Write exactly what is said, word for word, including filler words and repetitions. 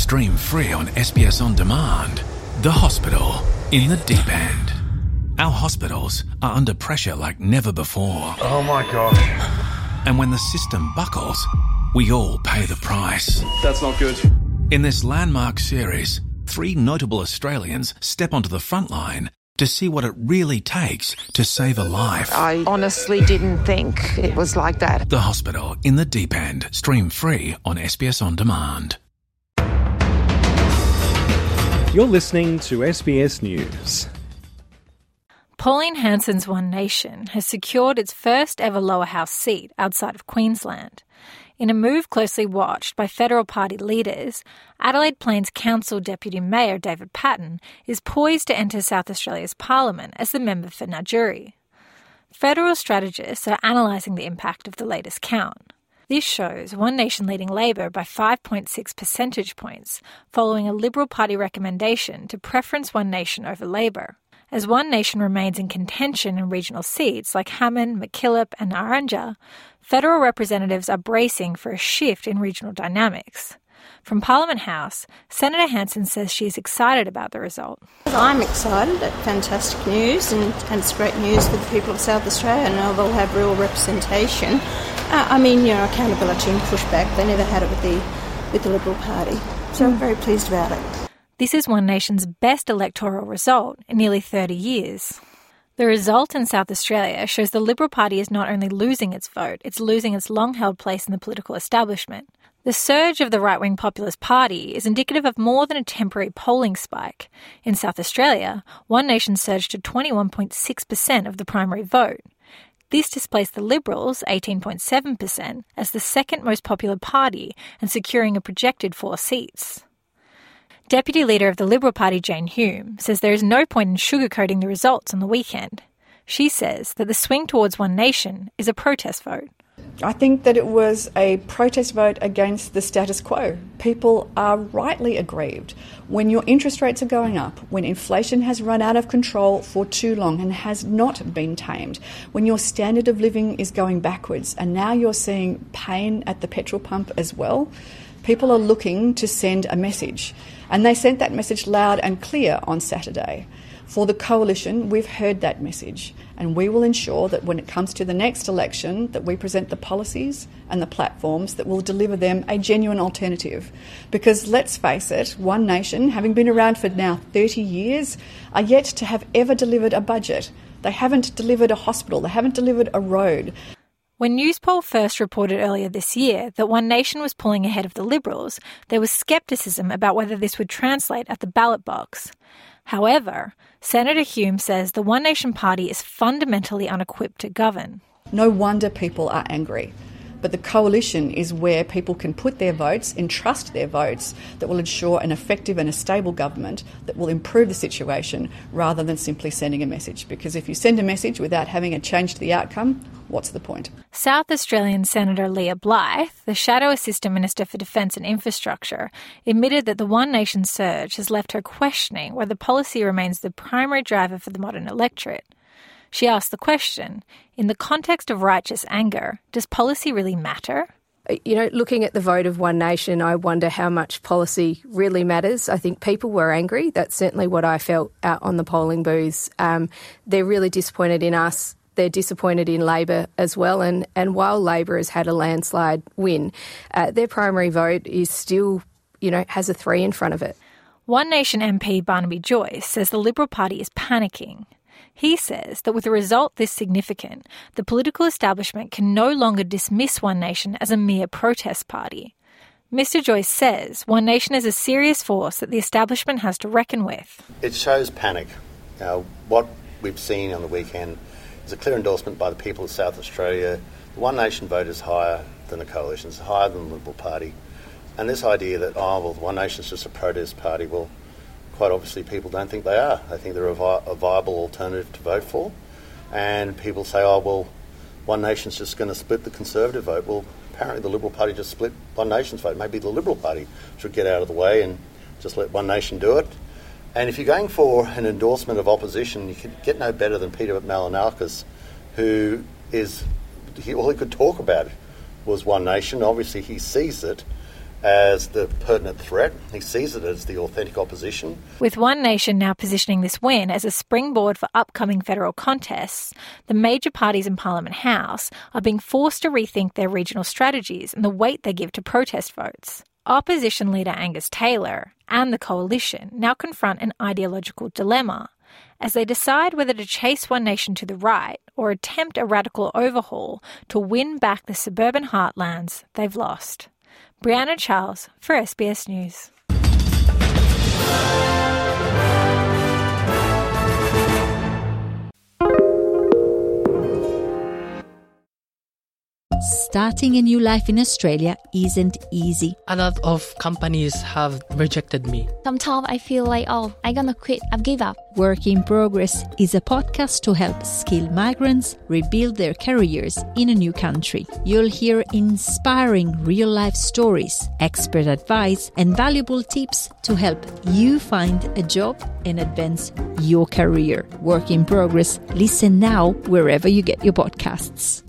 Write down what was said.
stream free on S B S On Demand. The Hospital in the Deep End. Our hospitals are under pressure like never before. Oh my gosh. And when the system buckles, we all pay the price. That's not good. In this landmark series, three notable Australians step onto the front line to see what it really takes to save a life. I honestly didn't think it was like that. The Hospital in the Deep End. Stream free on S B S On Demand. You're listening to S B S News. Pauline Hanson's One Nation has secured its first ever lower house seat outside of Queensland. In a move closely watched by federal party leaders, Adelaide Plains Council Deputy Mayor David Paton is poised to enter South Australia's Parliament as the member for Najuri. Federal strategists are analysing the impact of the latest count. This shows One Nation leading Labor by five point six percentage points, following a Liberal Party recommendation to preference One Nation over Labor. As One Nation remains in contention in regional seats like Hammond, MacKillop and Narrandja, federal representatives are bracing for a shift in regional dynamics. From Parliament House, Senator Hanson says she is excited about the result. I'm excited. It's fantastic news, and, and it's great news for the people of South Australia. Now they'll have real representation. Uh, I mean, you know, accountability and pushback. They never had it with the with the Liberal Party, so I'm very pleased about it. This is One Nation's best electoral result in nearly thirty years. The result in South Australia shows the Liberal Party is not only losing its vote, it's losing its long-held place in the political establishment. The surge of the right-wing populist party is indicative of more than a temporary polling spike. In South Australia, One Nation surged to twenty-one point six percent of the primary vote. This displaced the Liberals, eighteen point seven percent, as the second most popular party and securing a projected four seats. Deputy Leader of the Liberal Party, Jane Hume, says there is no point in sugarcoating the results on the weekend. She says that the swing towards One Nation is a protest vote. I think that it was a protest vote against the status quo. People are rightly aggrieved. When your interest rates are going up, when inflation has run out of control for too long and has not been tamed, when your standard of living is going backwards and now you're seeing pain at the petrol pump as well, people are looking to send a message. And they sent that message loud and clear on Saturday. For the Coalition, we've heard that message, and we will ensure that when it comes to the next election, that we present the policies and the platforms that will deliver them a genuine alternative. Because let's face it, One Nation, having been around for now thirty years, are yet to have ever delivered a budget. They haven't delivered a hospital, they haven't delivered a road. When Newspoll first reported earlier this year that One Nation was pulling ahead of the Liberals, there was scepticism about whether this would translate at the ballot box. However, Senator Hume says the One Nation party is fundamentally unequipped to govern. No wonder people are angry. But the Coalition is where people can put their votes, entrust their votes, that will ensure an effective and a stable government that will improve the situation rather than simply sending a message. Because if you send a message without having a change to the outcome, what's the point? South Australian Senator Leah Blythe, the Shadow Assistant Minister for Defence and Infrastructure, admitted that the One Nation surge has left her questioning whether policy remains the primary driver for the modern electorate. She asked the question, in the context of righteous anger, does policy really matter? You know, looking at the vote of One Nation, I wonder how much policy really matters. I think people were angry. That's certainly what I felt out on the polling booths. Um, they're really disappointed in us. They're disappointed in Labor as well. And, and while Labor has had a landslide win, uh, their primary vote is still, you know, has a three in front of it. One Nation M P Barnaby Joyce says the Liberal Party is panicking. He says that with a result this significant, the political establishment can no longer dismiss One Nation as a mere protest party. Mister Joyce says One Nation is a serious force that the establishment has to reckon with. It shows panic. Uh, what we've seen on the weekend is a clear endorsement by the people of South Australia. The One Nation vote is higher than the Coalition, it's higher than the Liberal Party. And this idea that, oh, well, the One Nation is just a protest party, well, quite obviously people don't think they are. They think they're a, vi- a viable alternative to vote for. And people say, oh, well, One Nation's just going to split the Conservative vote. Well, apparently the Liberal Party just split One Nation's vote. Maybe the Liberal Party should get out of the way and just let One Nation do it. And if you're going for an endorsement of opposition, you could get no better than Peter Malinauskas, who is, he, all he could talk about was One Nation. Obviously he sees it. as the pertinent threat. He sees it as the authentic opposition. With One Nation now positioning this win as a springboard for upcoming federal contests, the major parties in Parliament House are being forced to rethink their regional strategies and the weight they give to protest votes. Opposition leader Angus Taylor and the coalition now confront an ideological dilemma as they decide whether to chase One Nation to the right or attempt a radical overhaul to win back the suburban heartlands they've lost. Brianna Charles for S B S News. Starting a new life in Australia isn't easy. A lot of companies have rejected me. Sometimes I feel like, oh, I'm gonna quit, I've give up. Work in Progress is a podcast to help skilled migrants rebuild their careers in a new country. You'll hear inspiring real-life stories, expert advice, and valuable tips to help you find a job and advance your career. Work in Progress. Listen now wherever you get your podcasts.